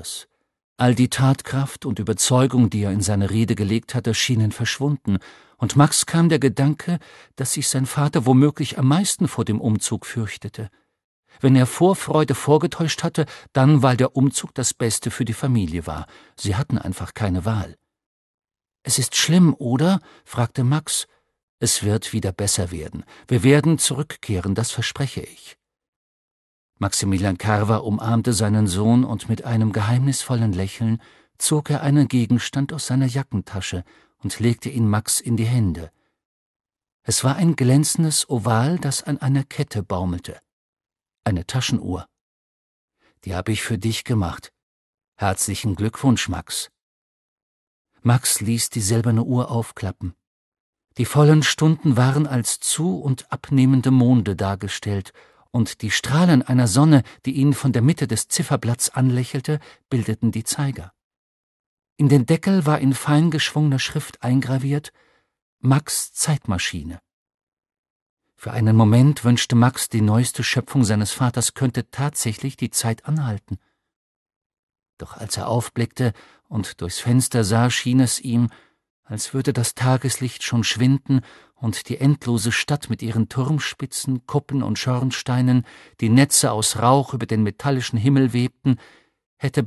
anders. All die Tatkraft und Überzeugung, die er in seine Rede gelegt hatte, schienen verschwunden, und Max kam der Gedanke, dass sich sein Vater womöglich am meisten vor dem Umzug fürchtete. Wenn er Vorfreude vorgetäuscht hatte, dann weil der Umzug das Beste für die Familie war. Sie hatten einfach keine Wahl. »Es ist schlimm, oder?« fragte Max. »Es wird wieder besser werden. Wir werden zurückkehren, das verspreche ich.« Maximilian Carver umarmte seinen Sohn, und mit einem geheimnisvollen Lächeln zog er einen Gegenstand aus seiner Jackentasche und legte ihn Max in die Hände. Es war ein glänzendes Oval, das an einer Kette baumelte. Eine Taschenuhr. »Die habe ich für dich gemacht. Herzlichen Glückwunsch, Max.« Max ließ die silberne Uhr aufklappen. Die vollen Stunden waren als zu- und abnehmende Monde dargestellt, und die Strahlen einer Sonne, die ihn von der Mitte des Zifferblatts anlächelte, bildeten die Zeiger. In den Deckel war in fein geschwungener Schrift eingraviert: Max' Zeitmaschine. Für einen Moment wünschte Max, die neueste Schöpfung seines Vaters könnte tatsächlich die Zeit anhalten. Doch als er aufblickte und durchs Fenster sah, schien es ihm, als würde das Tageslicht schon schwinden und die endlose Stadt mit ihren Turmspitzen, Kuppen und Schornsteinen, die Netze aus Rauch über den metallischen Himmel webten, hätte